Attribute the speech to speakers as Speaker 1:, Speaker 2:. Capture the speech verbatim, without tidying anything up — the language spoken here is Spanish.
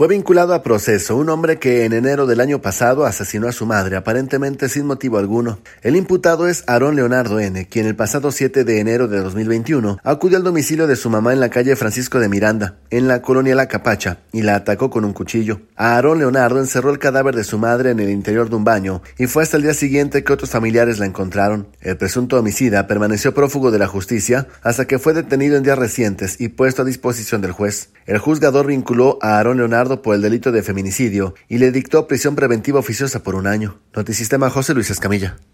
Speaker 1: Fue vinculado a proceso un hombre que en enero del año pasado asesinó a su madre, aparentemente sin motivo alguno. El imputado es Aarón Leonardo N., quien el pasado siete de enero de dos mil veintiuno acudió al domicilio de su mamá en la calle Francisco de Miranda, en la colonia La Capacha, y la atacó con un cuchillo. A Aarón Leonardo encerró el cadáver de su madre en el interior de un baño y fue hasta el día siguiente que otros familiares la encontraron. El presunto homicida permaneció prófugo de la justicia hasta que fue detenido en días recientes y puesto a disposición del juez. El juzgador vinculó a Aarón Leonardo por el delito de feminicidio y le dictó prisión preventiva oficiosa por un año. Notisistema, José Luis Escamilla.